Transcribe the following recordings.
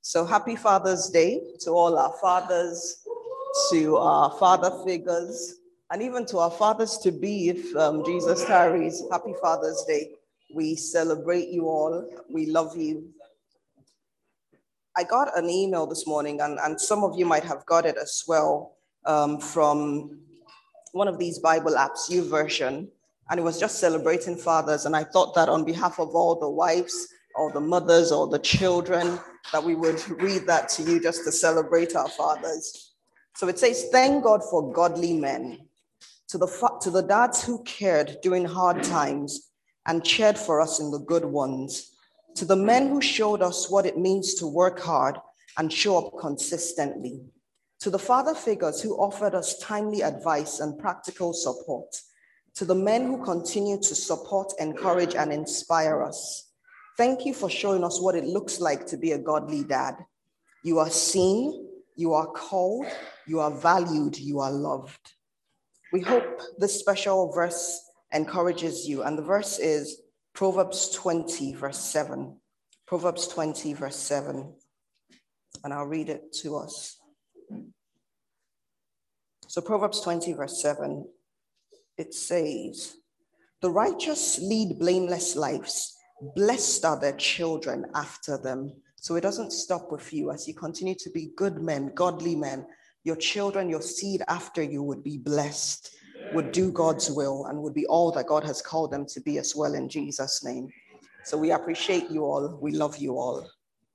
So happy Father's Day to all our fathers, to our father figures, and even to our fathers to be if Jesus tarries. Happy Father's Day. We celebrate you all. We love you. I got an email this morning, and some of you might have got it as well, from one of these Bible apps, YouVersion, and it was just celebrating fathers. And I thought that on behalf of all the wives, or the mothers, or the children, that we would read that to you just to celebrate our fathers. So it says, thank God for godly men, to the dads who cared during hard times and cheered for us in the good ones, to the men who showed us what it means to work hard and show up consistently, to the father figures who offered us timely advice and practical support, to the men who continue to support, encourage, and inspire us. Thank you for showing us what it looks like to be a godly dad. You are seen, you are called, you are valued, you are loved. We hope this special verse encourages you, and the verse is Proverbs 20, verse 7. Proverbs 20, verse 7. And I'll read it to us. So Proverbs 20, verse 7, it says, the righteous lead blameless lives. Blessed are their children after them. So it doesn't stop with you. As you continue to be good men, godly men, your children, your seed after you would be blessed, would do God's will, and would be all that God has called them to be as well, in Jesus' name. So we appreciate you all. We love you all.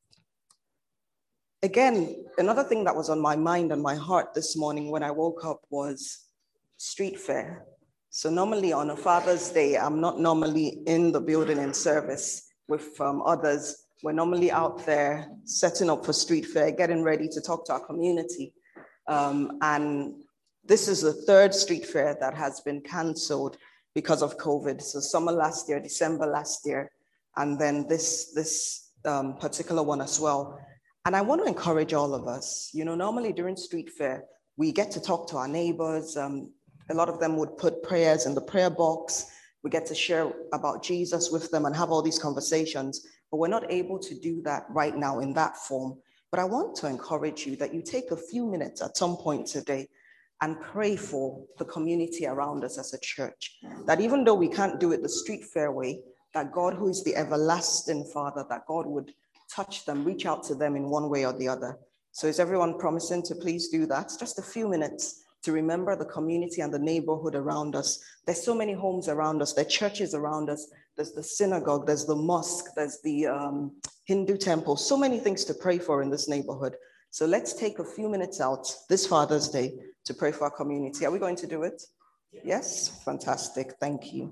Again, another thing that was on my mind and my heart this morning when I woke up was street fair. So normally on a Father's Day, I'm not normally in the building in service with others. We're normally out there setting up for street fair, getting ready to talk to our community. And this is the third street fair that has been canceled because of COVID. So summer last year, December last year, and then this particular one as well. And I want to encourage all of us, normally during street fair, we get to talk to our neighbors. A lot of them would put prayers in the prayer box. We get to share about Jesus with them and have all these conversations, but we're not able to do that right now in that form. But I want to encourage you that you take a few minutes at some point today and pray for the community around us as a church. That even though we can't do it the street fair way, that God, who is the everlasting Father, that God would touch them, reach out to them in one way or the other. So is everyone promising to please do that? Just a few minutes to remember the community and the neighborhood around us. There's so many homes around us. There are churches around us. There's the synagogue, there's the mosque, there's the Hindu temple. So many things to pray for in this neighborhood. So let's take a few minutes out this Father's Day to pray for our community. Are we going to do it? Yes? Fantastic. Thank you.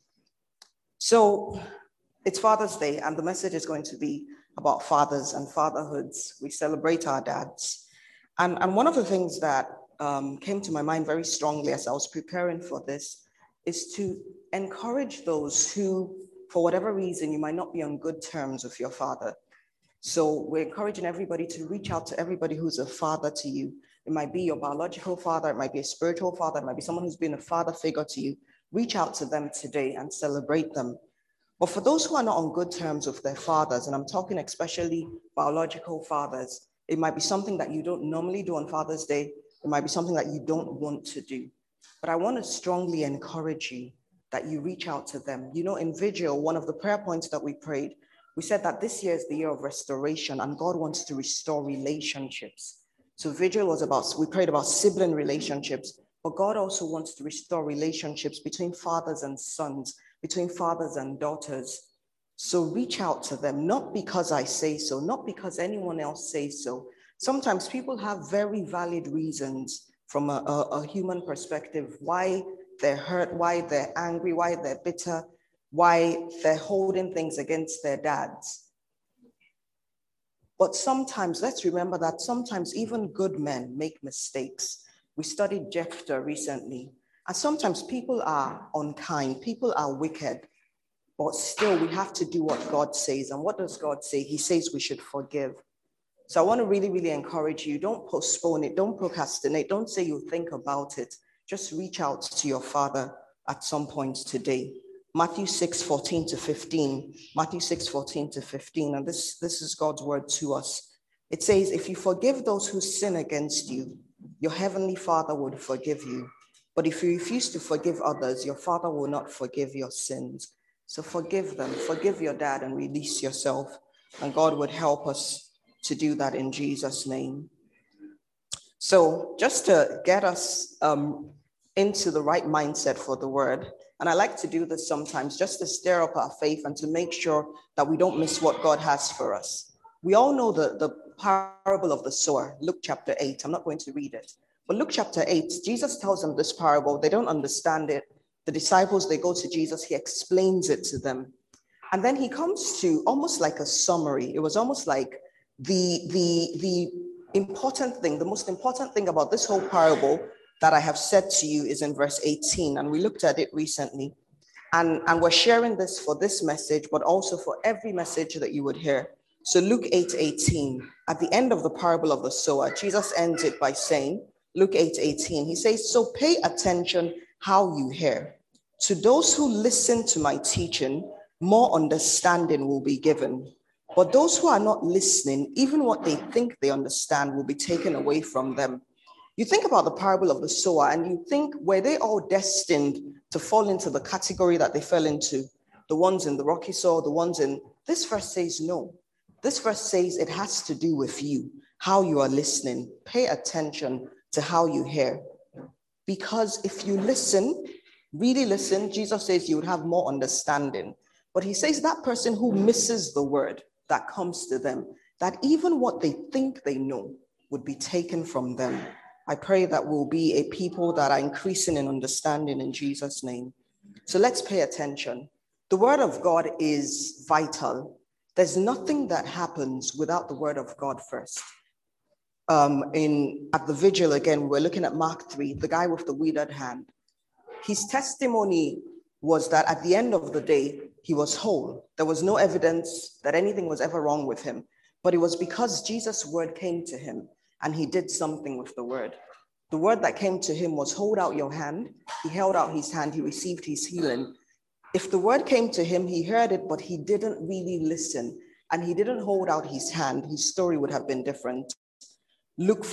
So it's Father's Day, and the message is going to be about fathers and fatherhoods. We celebrate our dads. And one of the things that came to my mind very strongly as I was preparing for this is to encourage those who, for whatever reason, you might not be on good terms with your father. So we're encouraging everybody to reach out to everybody who's a father to you. It might be your biological father, it might be a spiritual father, it might be someone who's been a father figure to you. Reach out to them today and celebrate them. But for those who are not on good terms with their fathers, and I'm talking especially biological fathers, it might be something that you don't normally do on Father's Day. It might be something that you don't want to do. But I want to strongly encourage you that you reach out to them. In Vigil, one of the prayer points that we prayed, we said that this year is the year of restoration, and God wants to restore relationships. So Vigil was we prayed about sibling relationships, but God also wants to restore relationships between fathers and sons, between fathers and daughters. So reach out to them, not because I say so, not because anyone else says so. Sometimes people have very valid reasons from a human perspective why they're hurt, why they're angry, why they're bitter, why they're holding things against their dads. But sometimes, let's remember that sometimes even good men make mistakes. We studied Jephthah recently, and sometimes people are unkind, people are wicked, but still we have to do what God says. And what does God say? He says we should forgive. So I want to really, really encourage you. Don't postpone it. Don't procrastinate. Don't say you'll think about it. Just reach out to your father at some point today. Matthew 6:14 to 15. Matthew 6:14 to 15. And this is God's word to us. It says, if you forgive those who sin against you, your heavenly Father would forgive you. But if you refuse to forgive others, your Father will not forgive your sins. So forgive them, forgive your dad, and release yourself. And God would help us to do that in Jesus' name. So just to get us into the right mindset for the word, and I like to do this sometimes just to stir up our faith and to make sure that we don't miss what God has for us. We all know the parable of the sower, Luke chapter 8. I'm not going to read it. But Luke chapter 8, Jesus tells them this parable. They don't understand it. The disciples, they go to Jesus. He explains it to them. And then he comes to almost like a summary. It was almost like the important thing, the most important thing about this whole parable that I have said to you is in verse 18. And we looked at it recently. And we're sharing this for this message, but also for every message that you would hear. So Luke 8:18, at the end of the parable of the sower, Jesus ends it by saying, Luke 8:18, he says, so pay attention how you hear. To those who listen to my teaching, more understanding will be given. But those who are not listening, even what they think they understand will be taken away from them. You think about the parable of the sower and you think, were they all destined to fall into the category that they fell into? The ones in the rocky soil, the ones in... This verse says no. This verse says it has to do with you, how you are listening. Pay attention to how you hear. Because if you listen, really listen, Jesus says you would have more understanding. But he says that person who misses the word that comes to them, that even what they think they know would be taken from them. I pray that we'll be a people that are increasing in understanding in Jesus' name. So let's pay attention. The word of God is vital. There's nothing that happens without the word of God first. At the vigil again, we're looking at Mark 3, the guy with the withered hand. His testimony was that at the end of the day, he was whole. There was no evidence that anything was ever wrong with him, but it was because Jesus' word came to him and he did something with the word. The word that came to him was hold out your hand. He held out his hand, he received his healing. If the word came to him, he heard it, but he didn't really listen and he didn't hold out his hand, his story would have been different. Luke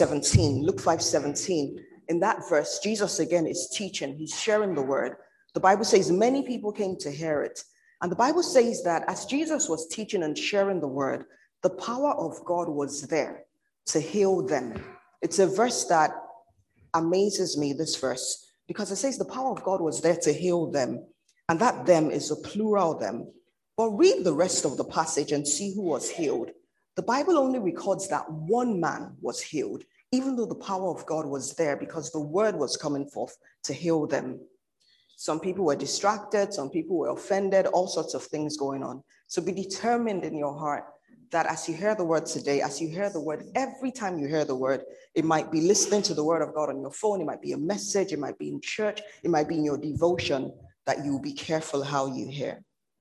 5:17, in that verse, Jesus again is teaching, he's sharing the word. The Bible says many people came to hear it. And the Bible says that as Jesus was teaching and sharing the word, the power of God was there to heal them. It's a verse that amazes me, this verse, because it says the power of God was there to heal them. And that them is a plural them. But read the rest of the passage and see who was healed. The Bible only records that one man was healed, even though the power of God was there because the word was coming forth to heal them. Some people were distracted, some people were offended, all sorts of things going on. So be determined in your heart that as you hear the word today, as you hear the word, every time you hear the word, it might be listening to the word of God on your phone, it might be a message, it might be in church, it might be in your devotion, that you'll be careful how you hear,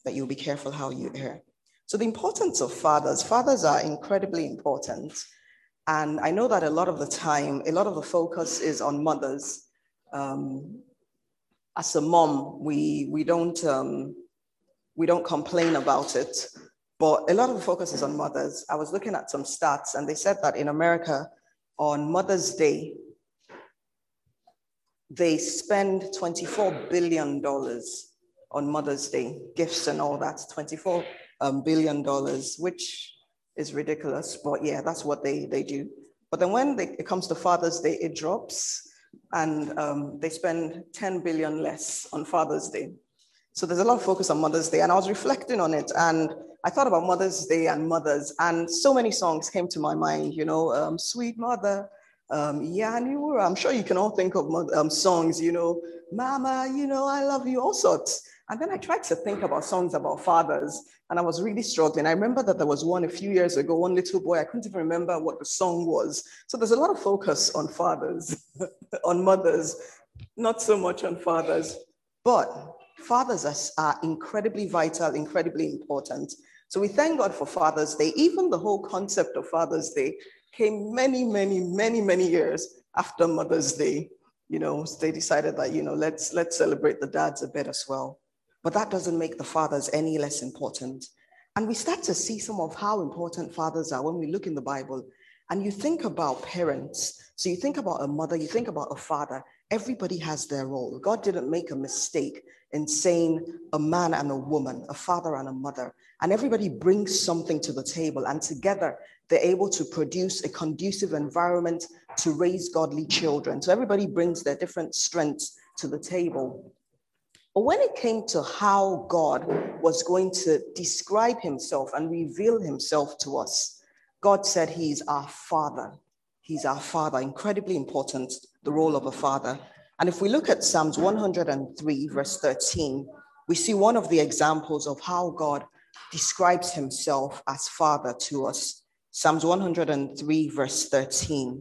So the importance of fathers are incredibly important. And I know that a lot of the time, a lot of the focus is on mothers. As a mom, we don't complain about it, but a lot of the focus is on mothers. I was looking at some stats and they said that in America on Mother's Day, they spend $24 billion on Mother's Day, gifts and all that, $24 billion, which is ridiculous, but yeah, that's what they do. But then when it comes to Father's Day, it drops and they spend 10 billion less on Father's Day. So there's a lot of focus on Mother's Day and I was reflecting on it and I thought about Mother's Day and mothers and so many songs came to my mind, Sweet Mother, I'm sure you can all think of songs, Mama, I love you, all sorts. And then I tried to think about songs about fathers and I was really struggling. I remember that there was one a few years ago, one little boy, I couldn't even remember what the song was. So there's a lot of focus on fathers, on mothers, not so much on fathers. But fathers are incredibly vital, incredibly important. So we thank God for Father's Day. Even the whole concept of Father's Day came many years after Mother's Day. They decided that, let's celebrate the dads a bit as well. But that doesn't make the fathers any less important. And we start to see some of how important fathers are when we look in the Bible. And you think about parents. So you think about a mother, you think about a father. Everybody has their role. God didn't make a mistake in saying a man and a woman, a father and a mother. And everybody brings something to the table. And together, they're able to produce a conducive environment to raise godly children. So everybody brings their different strengths to the table. But when it came to how God was going to describe himself and reveal himself to us, God said he's our father. He's our father, incredibly important, the role of a father. And if we look at Psalms 103, verse 13, we see one of the examples of how God describes himself as father to us. Psalms 103, verse 13.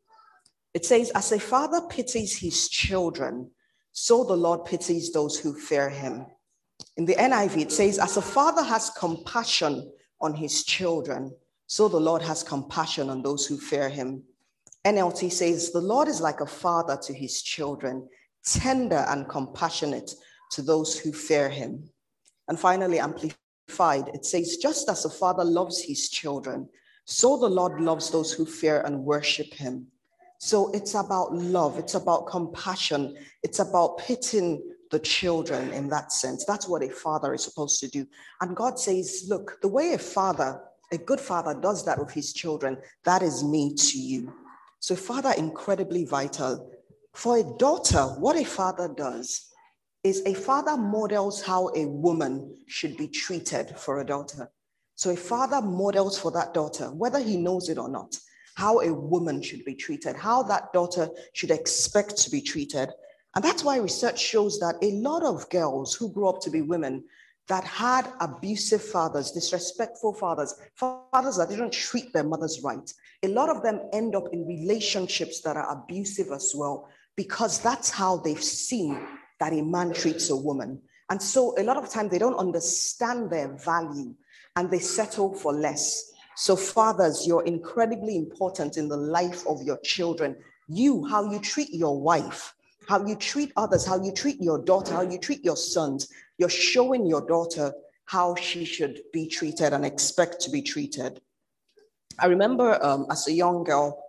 It says, as a father pities his children, so the Lord pities those who fear him. In the NIV, it says, as a father has compassion on his children, so the Lord has compassion on those who fear him. NLT says, the Lord is like a father to his children, tender and compassionate to those who fear him. And finally, Amplified, it says, just as a father loves his children, so the Lord loves those who fear and worship him. So it's about love, it's about compassion, it's about pitying the children in that sense. That's what a father is supposed to do. And God says, look, the way a good father does that with his children, that is me to you. So father, incredibly vital. For a daughter, what a father does is a father models how a woman should be treated for a daughter. So a father models for that daughter, whether he knows it or not, how a woman should be treated, how that daughter should expect to be treated. And that's why research shows that a lot of girls who grew up to be women that had abusive fathers, disrespectful fathers, fathers that didn't treat their mothers right, a lot of them end up in relationships that are abusive as well, because that's how they've seen that a man treats a woman. And so a lot of times they don't understand their value and they settle for less. So fathers, you're incredibly important in the life of your children. How you treat your wife, how you treat others, how you treat your daughter, how you treat your sons, you're showing your daughter how she should be treated and expect to be treated. I remember as a young girl,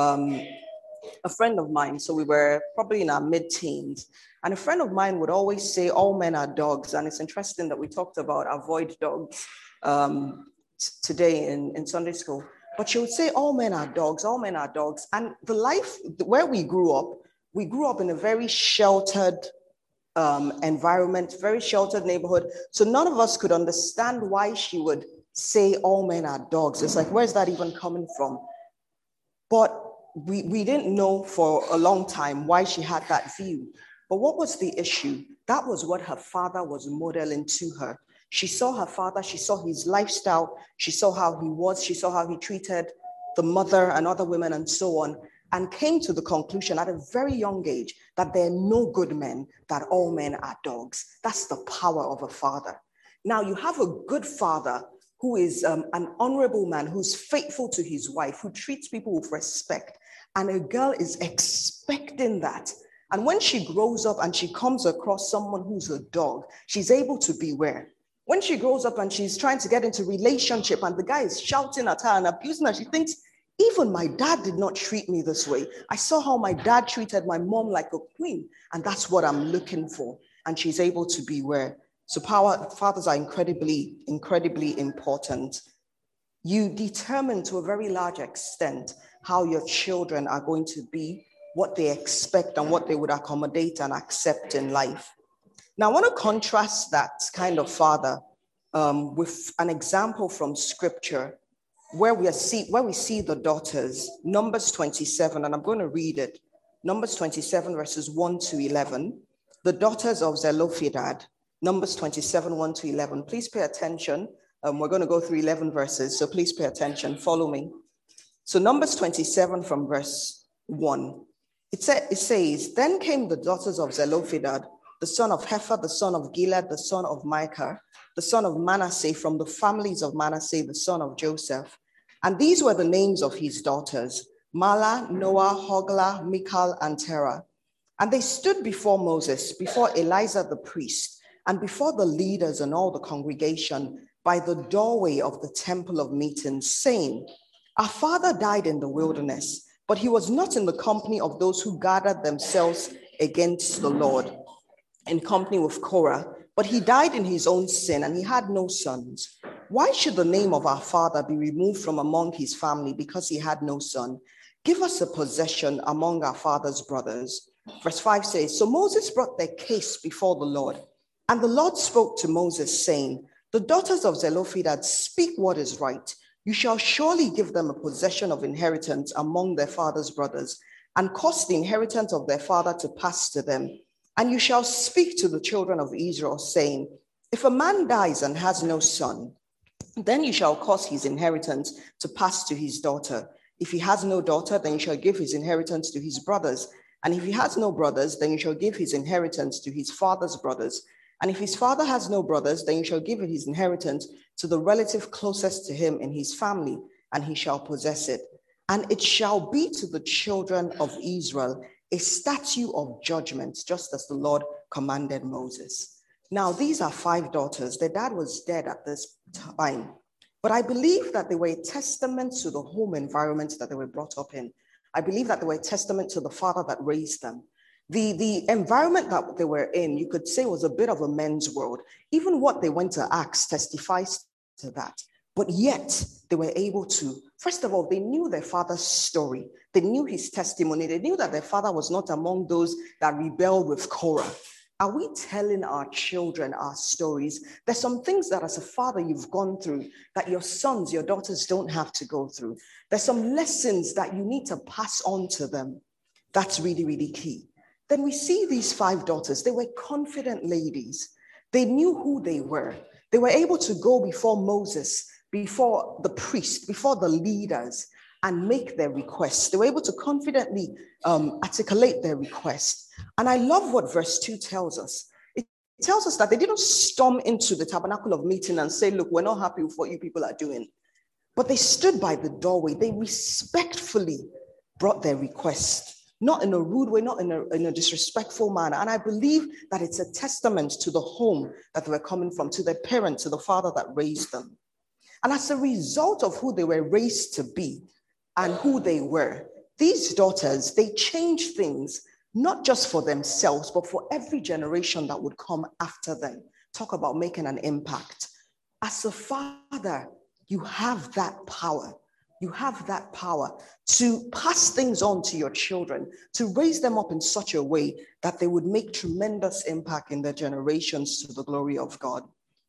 a friend of mine, so we were probably in our mid-teens, and a friend of mine would always say, all men are dogs. And it's interesting that we talked about avoid dogs today in Sunday school. But she would say, all men are dogs, all men are dogs. And the life where we grew up in a very sheltered environment, very sheltered neighborhood. So none of us could understand why she would say all men are dogs. It's like, where's that even coming from? But we didn't know for a long time why she had that view. But what was the issue? That was what her father was modeling to her. She saw her father, she saw his lifestyle, she saw how he was, she saw how he treated the mother and other women and so on, and came to the conclusion at a very young age that there are no good men, that all men are dogs. That's the power of a father. Now you have a good father who is an honorable man, who's faithful to his wife, who treats people with respect. And a girl is expecting that. And when she grows up and she comes across someone who's a dog, she's able to beware. When she grows up and she's trying to get into a relationship and the guy is shouting at her and abusing her, she thinks, even my dad did not treat me this way. I saw how my dad treated my mom like a queen, and that's what I'm looking for. And she's able to beware. So fathers are incredibly, incredibly important. You determine to a very large extent how your children are going to be, what they expect and what they would accommodate and accept in life. Now, I want to contrast that kind of father with an example from scripture where we see the daughters, Numbers 27, and I'm going to read it. Numbers 27, verses 1 to 11. The daughters of Zelophehad, Numbers 27, 1 to 11. Please pay attention. We're going to go through 11 verses, so please pay attention. Follow me. So Numbers 27 from verse 1. It says, then came the daughters of Zelophehad, the son of Hepher, the son of Gilead, the son of Micah, the son of Manasseh, from the families of Manasseh, the son of Joseph. And these were the names of his daughters, Mahlah, Noah, Hoglah, Michal, and Terah. And they stood before Moses, before Eleazar the priest, and before the leaders and all the congregation. by the doorway of the temple of meetings, saying, our father died in the wilderness, but he was not in the company of those who gathered themselves against the Lord, in company with Korah, but he died in his own sin, and he had no sons. Why should the name of our father be removed from among his family because he had no son? Give us a possession among our father's brothers. Verse 5 says, so Moses brought their case before the Lord, and the Lord spoke to Moses, saying, the daughters of Zelophehad speak what is right. You shall surely give them a possession of inheritance among their father's brothers, and cause the inheritance of their father to pass to them. And you shall speak to the children of Israel, saying, if a man dies and has no son, then you shall cause his inheritance to pass to his daughter. If he has no daughter, then you shall give his inheritance to his brothers. And if he has no brothers, then you shall give his inheritance to his father's brothers. And if his father has no brothers, then you shall give his inheritance to the relative closest to him in his family, and he shall possess it. And it shall be to the children of Israel a statute of judgment, just as the Lord commanded Moses. Now, these are 5 daughters. Their dad was dead at this time, but I believe that they were a testament to the home environment that they were brought up in. I believe that they were a testament to the father that raised them. The environment that they were in, you could say, was a bit of a men's world. Even what they went to Acts testifies to that. But yet, they were able to, first of all, they knew their father's story. They knew his testimony. They knew that their father was not among those that rebelled with Korah. Are we telling our children our stories? There's some things that as a father you've gone through that your sons, your daughters don't have to go through. There's some lessons that you need to pass on to them. That's really, really key. Then we see these 5 daughters. They were confident ladies. They knew who they were. They were able to go before Moses, before the priest, before the leaders, and make their requests. They were able to confidently articulate their request. And I love what verse 2 tells us. It tells us that they didn't storm into the tabernacle of meeting and say, look, we're not happy with what you people are doing. But they stood by the doorway. They respectfully brought their request, not in a rude way, not in a disrespectful manner. And I believe that it's a testament to the home that they were coming from, to their parents, to the father that raised them. And as a result of who they were raised to be and who they were, these daughters, they changed things, not just for themselves, but for every generation that would come after them. Talk about making an impact. As a father, you have that power. You have that power to pass things on to your children, to raise them up in such a way that they would make tremendous impact in their generations to the glory of God.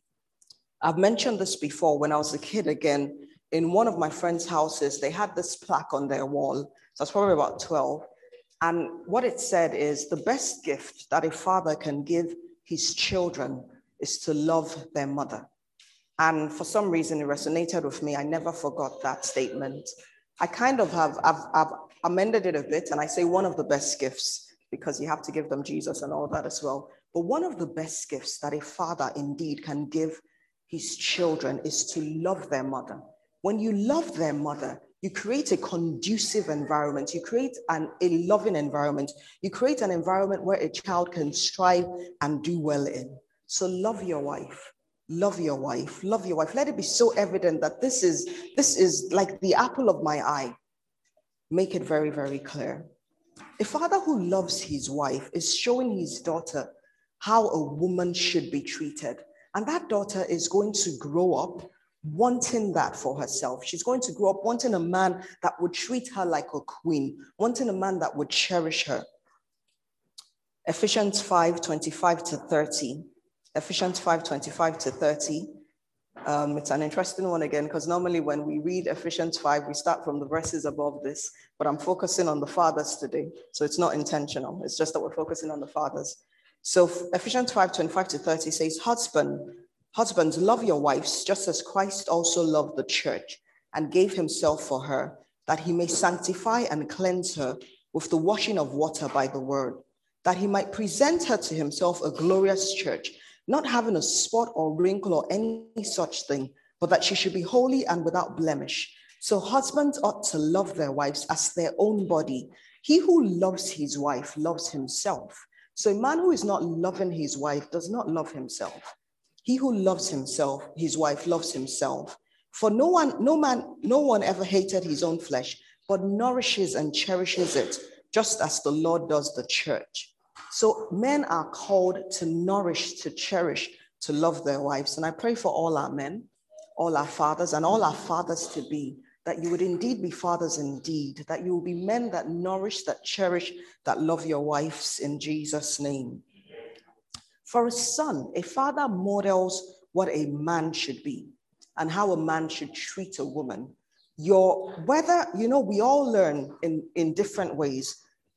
I've mentioned this before. When I was a kid, again, in one of my friends' houses, they had this plaque on their wall. So I was probably about 12. And what it said is, the best gift that a father can give his children is to love their mother. And for some reason, it resonated with me. I never forgot that statement. I kind of I've amended it a bit, and I say one of the best gifts, because you have to give them Jesus and all that as well. But one of the best gifts that a father indeed can give his children is to love their mother. When you love their mother, you create a conducive environment. You create a loving environment. You create an environment where a child can strive and do well in. So love your wife. Love your wife. Love your wife. Let it be so evident that this is like the apple of my eye. Make it very, very clear. A father who loves his wife is showing his daughter how a woman should be treated. And that daughter is going to grow up wanting that for herself. She's going to grow up wanting a man that would treat her like a queen, wanting a man that would cherish her. Ephesians 5:25-30. Ephesians 5:25-30. It's an interesting one again, because normally when we read Ephesians 5, we start from the verses above this, but I'm focusing on the fathers today. So it's not intentional. It's just that we're focusing on the fathers. So Ephesians 5:25-30 says, Husbands, love your wives, just as Christ also loved the church and gave himself for her, that he may sanctify and cleanse her with the washing of water by the word, that he might present her to himself a glorious church, not having a spot or wrinkle or any such thing, but that she should be holy and without blemish. So husbands ought to love their wives as their own body. He who loves his wife loves himself. So a man who is not loving his wife does not love himself. He who loves himself, his wife loves himself. For no one ever hated his own flesh, but nourishes and cherishes it, just as the Lord does the church. So men are called to nourish, to cherish, to love their wives. And I pray for all our men, all our fathers, and all our fathers to be, that you would indeed be fathers indeed, that you will be men that nourish, that cherish, that love your wives in Jesus' name. For a son, a father models what a man should be and how a man should treat a woman. We all learn in different ways,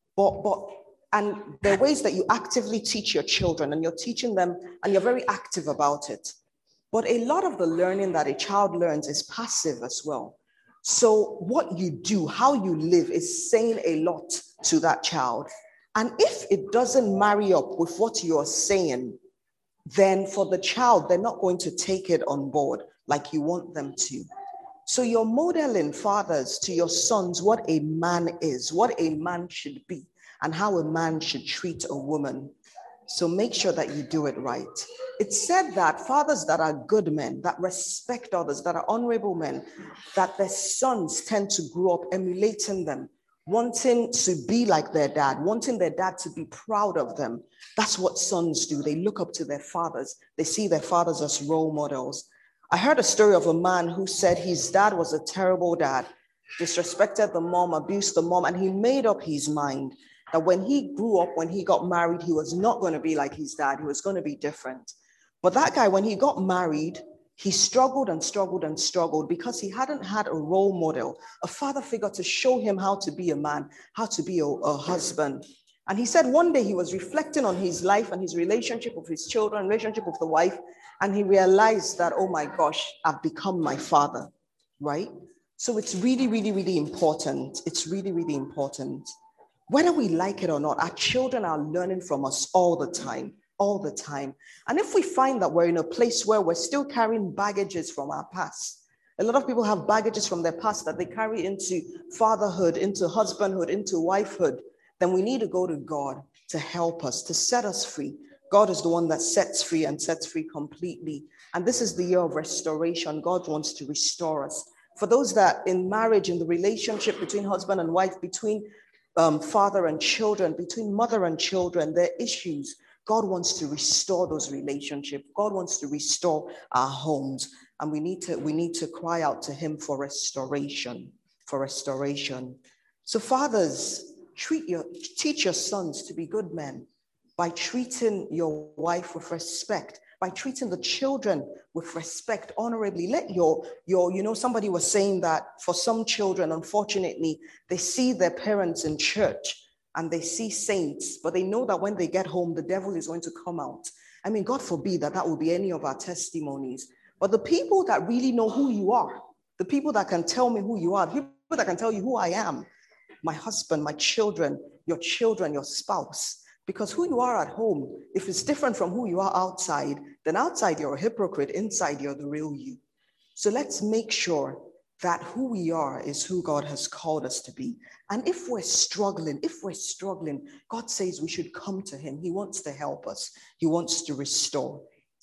and there are ways that you actively teach your children, and you're teaching them and you're very active about it. But a lot of the learning that a child learns is passive as well. So what you do, how you live is saying a lot to that child. And if it doesn't marry up with what you're saying, then for the child, they're not going to take it on board like you want them to. So you're modeling, fathers, to your sons what a man is, what a man should be, and how a man should treat a woman. So make sure that you do it right. It's said that fathers that are good men, that respect others, that are honorable men, that their sons tend to grow up emulating them, wanting to be like their dad, wanting their dad to be proud of them. That's what sons do. They look up to their fathers. They see their fathers as role models. I heard a story of a man who said his dad was a terrible dad, disrespected the mom, abused the mom, and he made up his mind that when he grew up, when he got married, he was not going to be like his dad. He was going to be different. But that guy, when he got married, he struggled and struggled and struggled because he hadn't had a role model, a father figure to show him how to be a man, how to be a husband. And he said one day he was reflecting on his life and his relationship with his children, relationship with the wife, and he realized that, oh my gosh, I've become my father, right? So it's really, really, really important. It's really, really important. Whether we like it or not, our children are learning from us all the time. And if we find that we're in a place where we're still carrying baggages from our past, a lot of people have baggages from their past that they carry into fatherhood, into husbandhood, into wifehood, then we need to go to God to help us, to set us free. God is the one that sets free and sets free completely. And this is the year of restoration. God wants to restore us. For those that in marriage, in the relationship between husband and wife, between father and children, between mother and children, there are issues. God wants to restore those relationships. God wants to restore our homes. And we need to cry out to him for restoration, So fathers, teach your sons to be good men by treating your wife with respect, by treating the children with respect, honorably. Let somebody was saying that for some children, unfortunately, they see their parents in church and they see saints, but they know that when they get home, the devil is going to come out. I mean, God forbid that will be any of our testimonies. But the people that really know who you are, the people that can tell me who you are, the people that can tell you who I am, my husband, my children, your spouse, because who you are at home, if it's different from who you are outside, then outside you're a hypocrite, inside you're the real you. So let's make sure that who we are is who God has called us to be. And if we're struggling, God says we should come to him. He wants to help us. He wants to restore.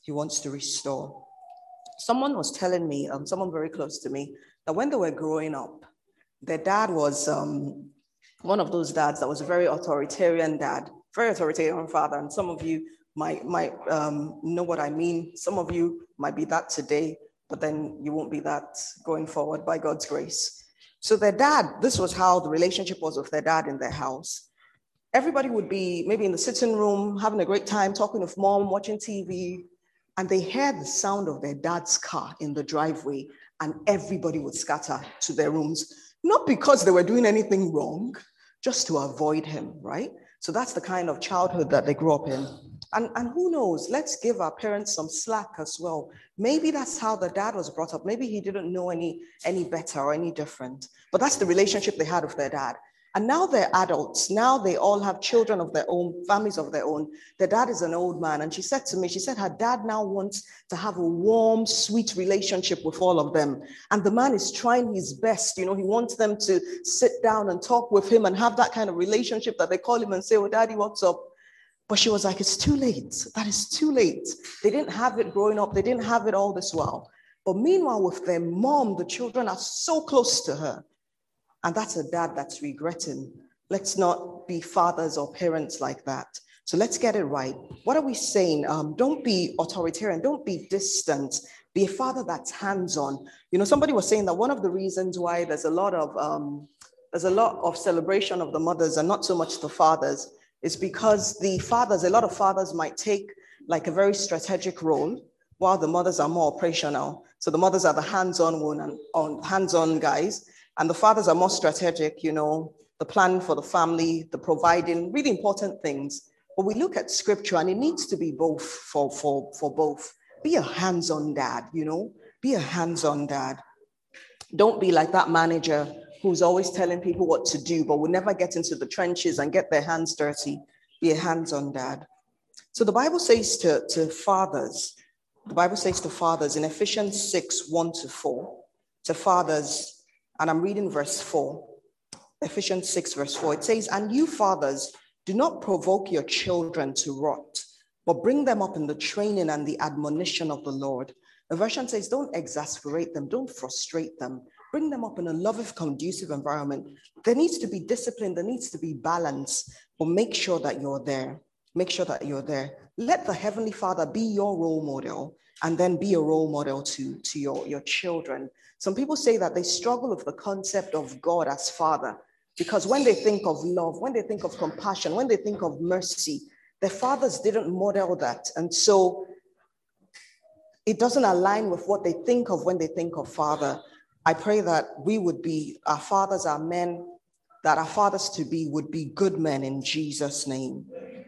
Someone was telling me, someone very close to me, that when they were growing up, their dad was one of those dads that was a very authoritarian dad, very authoritarian father. And some of you might know what I mean. Some of you might be that today, but then you won't be that going forward by God's grace. So their dad, this was how the relationship was with their dad in their house. Everybody would be maybe in the sitting room, having a great time, talking with mom, watching TV, and they heard the sound of their dad's car in the driveway, and everybody would scatter to their rooms, not because they were doing anything wrong, just to avoid him, right? So that's the kind of childhood that they grew up in. And who knows, let's give our parents some slack as well. Maybe that's how the dad was brought up. Maybe he didn't know any better or any different, but that's the relationship they had with their dad. And now they're adults. Now they all have children of their own, families of their own. Their dad is an old man. And she said to me, her dad now wants to have a warm, sweet relationship with all of them. And the man is trying his best. He wants them to sit down and talk with him and have that kind of relationship that they call him and say, oh, daddy, what's up? But she was like, it's too late. That is too late. They didn't have it growing up. They didn't have it all this while. But meanwhile, with their mom, the children are so close to her. And that's a dad that's regretting. Let's not be fathers or parents like that. So let's get it right. What are we saying? Don't be authoritarian. Don't be distant. Be a father that's hands-on. You know, somebody was saying that one of the reasons why there's a lot of celebration of the mothers and not so much the fathers is because the fathers, a lot of fathers might take like a very strategic role while the mothers are more operational. So the mothers are the hands-on one and hands-on guys, and the fathers are more strategic, you know, the planning for the family, the providing, really important things. But we look at scripture and it needs to be both for both. Be a hands-on dad, you know, be a hands-on dad. Don't be like that manager who's always telling people what to do, but will never get into the trenches and get their hands dirty. Be a hands-on dad. So the Bible says to fathers in Ephesians 6, 1-4, to fathers, and I'm reading verse 4, Ephesians 6, verse 4, it says, and you fathers, do not provoke your children to wrath, but bring them up in the training and the admonition of the Lord. The version says, don't exasperate them, don't frustrate them. Bring them up in a loving, conducive environment. There needs to be discipline, there needs to be balance, but make sure that you're there. Make sure that you're there. Let the Heavenly Father be your role model and then be a role model to your children. Some people say that they struggle with the concept of God as Father because when they think of love, when they think of compassion, when they think of mercy, their fathers didn't model that. And so it doesn't align with what they think of when they think of Father. I pray that we would be, our fathers, our men, that our fathers to be would be good men in Jesus' name.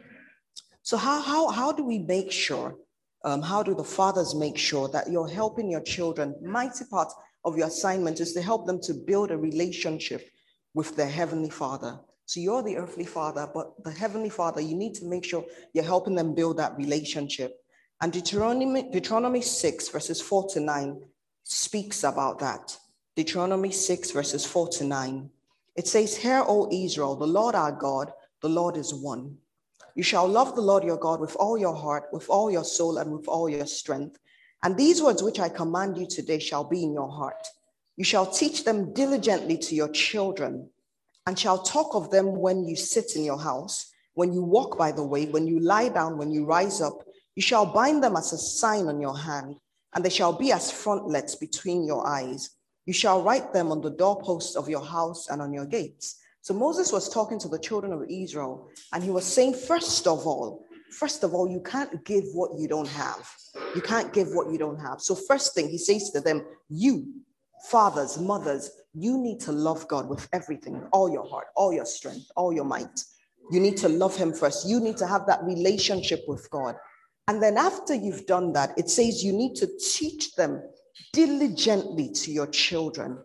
So how do we make sure, how do the fathers make sure that you're helping your children? Mighty part of your assignment is to help them to build a relationship with their Heavenly Father. So you're the earthly father, but the Heavenly Father, you need to make sure you're helping them build that relationship. And Deuteronomy 6, verses 4-9 speaks about that. Deuteronomy 6, verses 4-9. It says, hear, O Israel, the Lord our God, the Lord is one. You shall love the Lord your God with all your heart, with all your soul, and with all your strength. And these words which I command you today shall be in your heart. You shall teach them diligently to your children, and shall talk of them when you sit in your house, when you walk by the way, when you lie down, when you rise up. You shall bind them as a sign on your hand, and they shall be as frontlets between your eyes. You shall write them on the doorposts of your house and on your gates. So Moses was talking to the children of Israel, and he was saying, first of all, you can't give what you don't have. You can't give what you don't have. So first thing he says to them, you, fathers, mothers, you need to love God with everything, all your heart, all your strength, all your might. You need to love him first. You need to have that relationship with God. And then after you've done that, it says you need to teach them diligently to your children.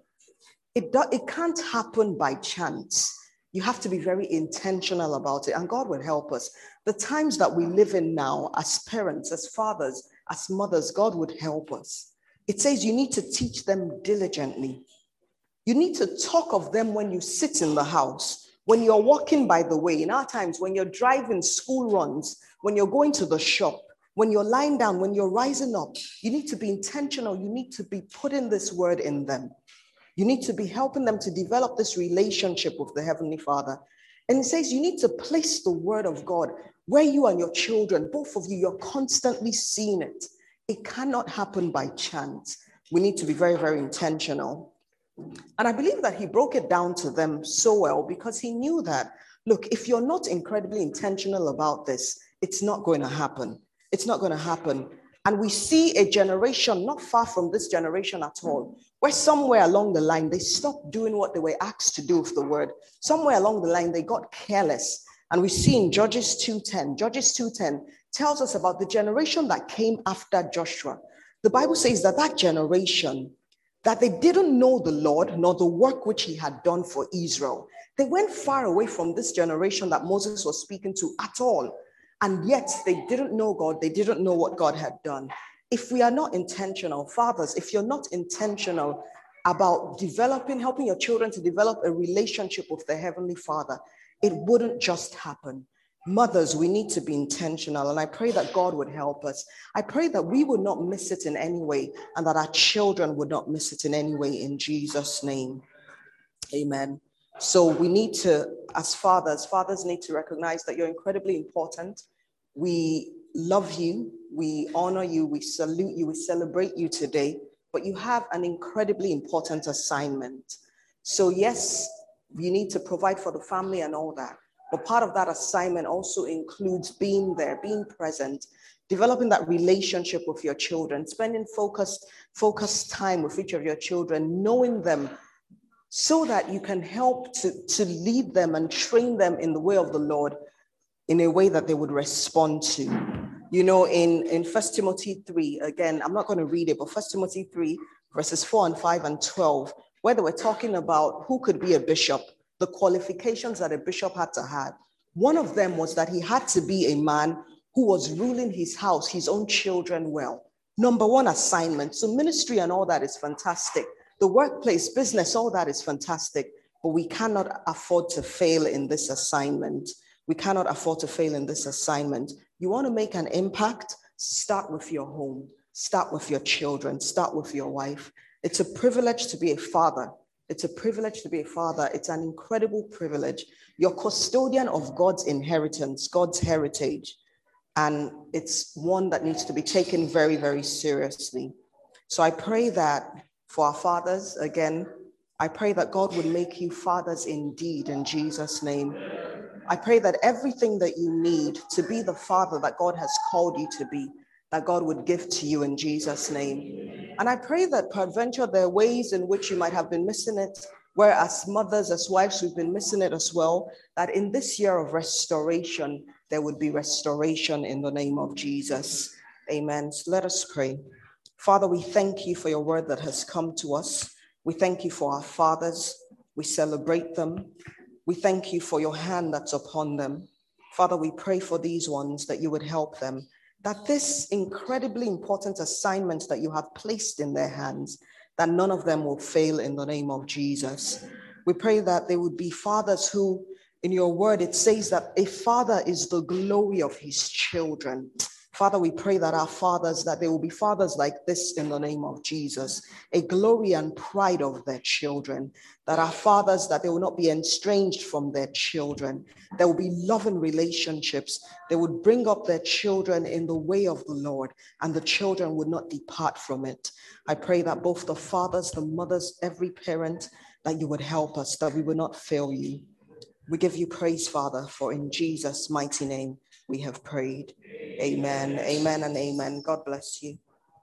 It can't happen by chance. You have to be very intentional about it, and God will help us. The times that we live in now, as parents, as fathers, as mothers, God would help us. It says you need to teach them diligently. You need to talk of them when you sit in the house, when you're walking by the way. In our times, when you're driving school runs, when you're going to the shop, when you're lying down, when you're rising up, you need to be intentional. You need to be putting this word in them. You need to be helping them to develop this relationship with the Heavenly Father. And it says you need to place the word of God where you and your children, both of you, you're constantly seeing it. It cannot happen by chance. We need to be very, very intentional. And I believe that he broke it down to them so well because he knew that, look, if you're not incredibly intentional about this, it's not going to happen. It's not going to happen. And we see a generation not far from this generation at all, where somewhere along the line, they stopped doing what they were asked to do with the word. Somewhere along the line, they got careless. And we see in Judges 2:10, Judges 2:10 tells us about the generation that came after Joshua. The Bible says that that generation, that they didn't know the Lord, nor the work which he had done for Israel. They went far away from this generation that Moses was speaking to at all. And yet they didn't know God. They didn't know what God had done. If we are not intentional, fathers, if you're not intentional about helping your children to develop a relationship with the Heavenly Father, it wouldn't just happen. Mothers, we need to be intentional, and I pray that God would help us. I pray that we would not miss it in any way, and that our children would not miss it in any way, in Jesus' name. Amen. So we need to, as fathers need to recognize that you're incredibly important. We love you, we honor you, we salute you, we celebrate you today, but you have an incredibly important assignment. So yes, you need to provide for the family and all that, but part of that assignment also includes being there, being present, developing that relationship with your children, spending focused time with each of your children, knowing them, so that you can help to lead them and train them in the way of the Lord in a way that they would respond to. You know, in 1 Timothy 3, again, I'm not going to read it, but 1 Timothy 3, verses 4 and 5 and 12, where they were talking about who could be a bishop, the qualifications that a bishop had to have. One of them was that he had to be a man who was ruling his house, his own children well. Number one assignment. So ministry and all that is fantastic. The workplace, business, all that is fantastic, but we cannot afford to fail in this assignment. We cannot afford to fail in this assignment. You want to make an impact? Start with your home. Start with your children. Start with your wife. It's a privilege to be a father. It's a privilege to be a father. It's an incredible privilege. You're custodian of God's inheritance, God's heritage, and it's one that needs to be taken very, very seriously. So I pray that for our fathers, again, I pray that God would make you fathers indeed in Jesus' name. I pray that everything that you need to be the father that God has called you to be, that God would give to you in Jesus' name. And I pray that peradventure there are ways in which you might have been missing it, where as mothers, as wives, we've been missing it as well, that in this year of restoration, there would be restoration in the name of Jesus. Amen. So let us pray. Father, we thank you for your word that has come to us. We thank you for our fathers. We celebrate them. We thank you for your hand that's upon them. Father, we pray for these ones that you would help them, that this incredibly important assignment that you have placed in their hands, that none of them will fail in the name of Jesus. We pray that they would be fathers who, in your word, it says that a father is the glory of his children. Father, we pray that our fathers, that they will be fathers like this in the name of Jesus, a glory and pride of their children, that our fathers, that they will not be estranged from their children. There will be loving relationships. They would bring up their children in the way of the Lord, and the children would not depart from it. I pray that both the fathers, the mothers, every parent, that you would help us, that we would not fail you. We give you praise, Father, for in Jesus' mighty name we have prayed. Amen, amen, and amen. God bless you.